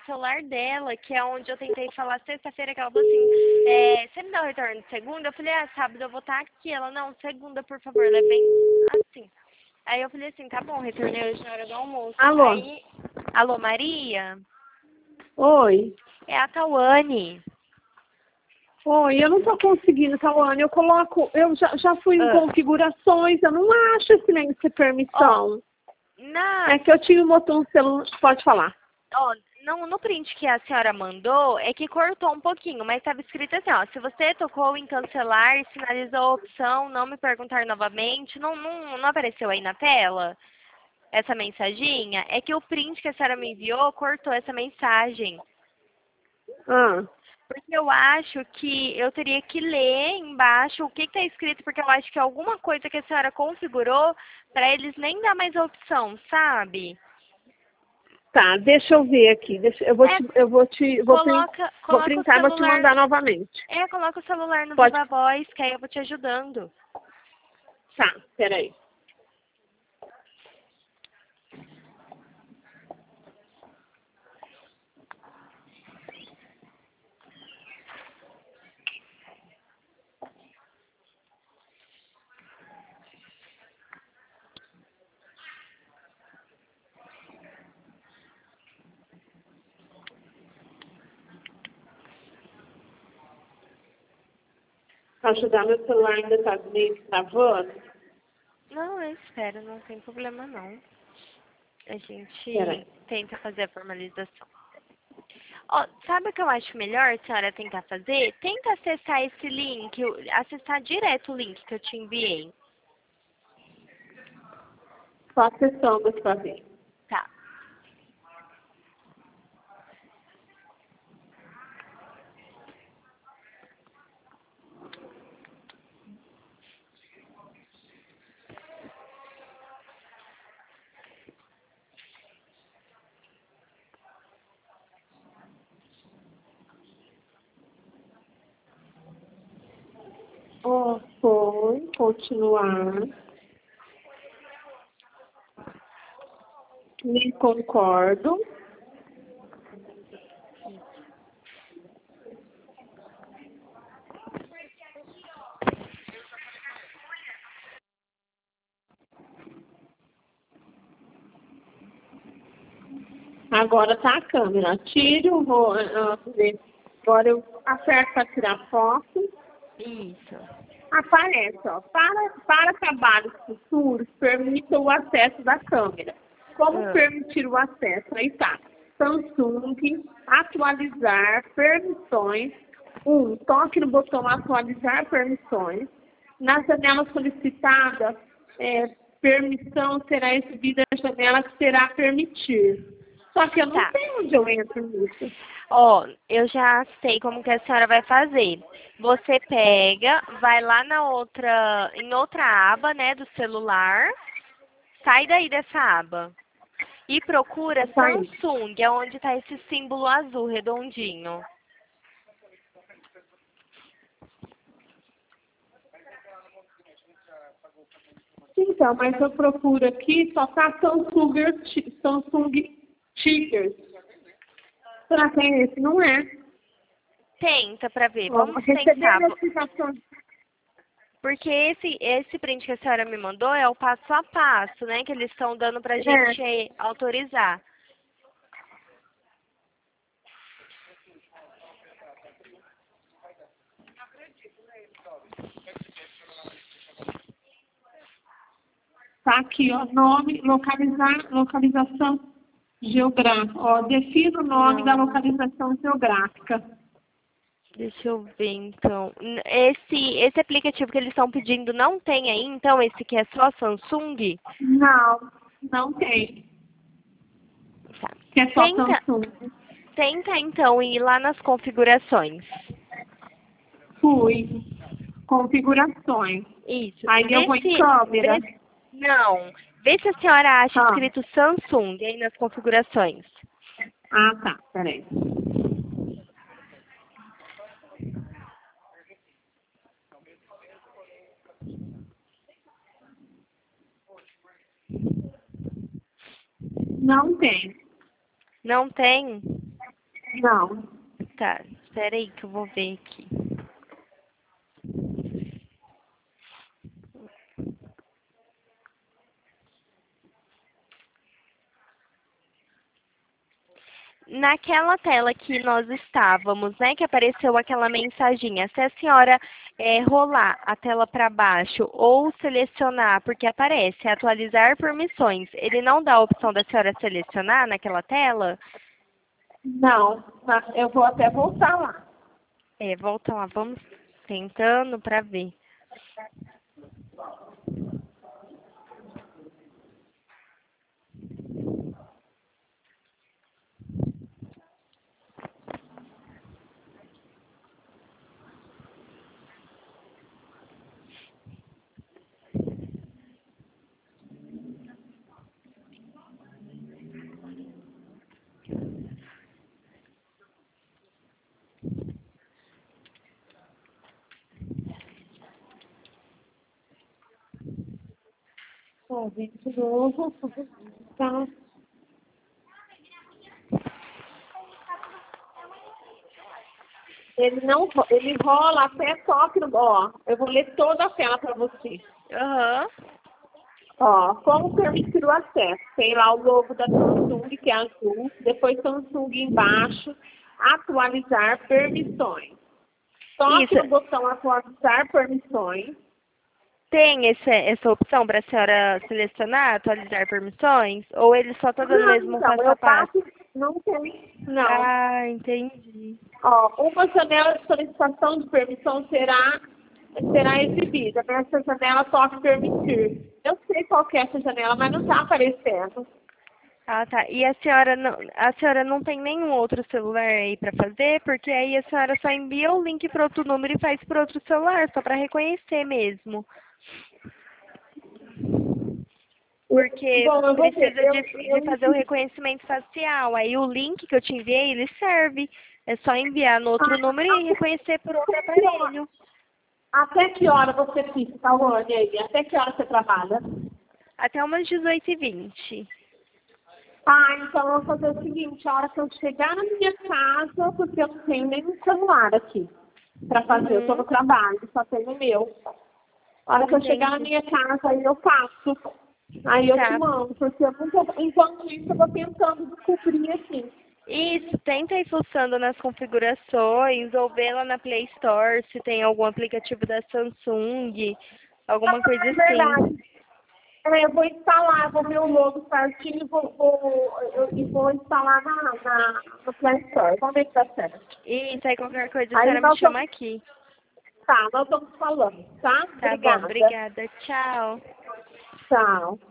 celular dela, que é onde eu tentei falar sexta-feira, que ela falou assim, você me dá o retorno de segunda? Eu falei, sábado eu vou estar aqui. Ela, não, segunda, por favor, ela é bem assim. Aí eu falei assim, tá bom, retornei hoje na hora do almoço. Alô? Aí, alô, Maria? Oi. É a Tawane. Oi, eu não tô conseguindo, Tawane. Eu já fui em configurações, eu não acho esse link de permissão. É que eu tive um botão no celular. Pode falar. Não, no print que a senhora mandou, é que cortou um pouquinho, mas estava escrito assim, ó, se você tocou em cancelar e sinalizou a opção não me perguntar novamente, não apareceu aí na tela essa mensaginha? É que o print que a senhora me enviou cortou essa mensagem. Porque eu acho que eu teria que ler embaixo o que está escrito, porque eu acho que é alguma coisa que a senhora configurou para eles nem dar mais a opção, sabe? Tá, deixa eu ver aqui. Vou Coloca o printar e vou te celular. mandar novamente. Coloca o celular no Pode. Viva Voz, que aí eu vou te ajudando. Tá, peraí. Pra ajudar, meu celular ainda tá meio que travando. Não, eu espero, não tem problema não. A gente tenta fazer a formalização. Sabe o que eu acho melhor a senhora tentar fazer? Tenta acessar esse link, acessar direto o link que eu te enviei. Só acessando pra ver. Tá. Foi, continuar. Me concordo. Agora tá a câmera. Tiro, agora eu aperto para tirar foto. Isso. Aparece, ó. Para trabalhos futuros, permita o acesso da câmera. Como permitir o acesso? Aí tá. Samsung, atualizar permissões. Toque no botão atualizar permissões. Na janela solicitada, permissão será exibida a janela que será permitir. Só que eu não sei onde eu entro nisso. Eu já sei como que a senhora vai fazer. Você pega, vai lá em outra aba, né, do celular, sai daí dessa aba e procura Samsung, é onde está esse símbolo azul redondinho. Então, mas eu procuro aqui, só tá Samsung Tigers. Será que é esse? Não é. Tenta pra ver, vamos tentar. Notificação. Porque esse print que a senhora me mandou é o passo a passo, né, que eles estão dando pra gente autorizar. Tá aqui, ó, nome, localização geográfica. Ó, defina o nome da localização geográfica. Deixa eu ver, então. Esse aplicativo que eles estão pedindo não tem aí, então, esse que é só Samsung? Não tem. Tá. Que é só Samsung. Tenta, então, ir lá nas configurações. Fui. Configurações. Isso. Aí eu vou em câmera. Não. Vê se a senhora acha escrito Samsung aí nas configurações. Ah, tá. Peraí. Não tem. Não tem? Não. Tá, espera aí que eu vou ver aqui. Naquela tela que nós estávamos, né, que apareceu aquela mensaginha, se a senhora rolar a tela para baixo ou selecionar, porque aparece atualizar permissões, ele não dá a opção da senhora selecionar naquela tela? Não. Eu vou até voltar lá. Volta lá, vamos tentando para ver. Ó, vem de novo. Tá. Ele rola até toque no. Ó, eu vou ler toda a tela para você. Aham. Ó, como permitir o acesso? Tem lá o logo da Samsung, que é azul. Depois Samsung embaixo. Atualizar permissões. Toque Isso. no botão atualizar permissões. Tem essa opção para a senhora selecionar, atualizar permissões? Ou ele só está dando Não, mesmo um então, passo a eu passo? passo. Não tem. Não. Ah, entendi. Ó, uma janela de solicitação de permissão será exibida. Nessa janela, toque permitir. Eu sei qual que é essa janela, mas não está aparecendo. Ah, tá. E a senhora não tem nenhum outro celular aí para fazer? Porque aí a senhora só envia o link para outro número e faz para outro celular, só para reconhecer mesmo. Porque Bom, eu vou ver. precisa de fazer o reconhecimento facial. Aí o link que eu te enviei, ele serve. É só enviar no outro número e reconhecer por outro aparelho. Até que hora você fica, Tawane, aí? Até que hora você trabalha? Até umas 18h20. Ah, então eu vou fazer o seguinte, a hora que eu chegar na minha casa, porque eu não tenho nenhum celular aqui para fazer, eu estou no trabalho, só tenho o meu. A hora que eu chegar na Entendi. minha casa, aí eu faço. Aí eu te Tá. mando, porque eu não tô, enquanto isso eu vou tentando descobrir aqui. Isso, tenta ir fuçando nas configurações ou vê lá na Play Store se tem algum aplicativo da Samsung, alguma coisa É assim. verdade. Eu vou instalar, eu vou ver o logo certinho e vou instalar no Play Store. Vamos ver se dá certo. Isso, aí qualquer coisa a Aí senhora me nós chama vamos, aqui. tá, nós vamos falando, tá? Tá bom, Obrigada. obrigada. Tchau. Tchau.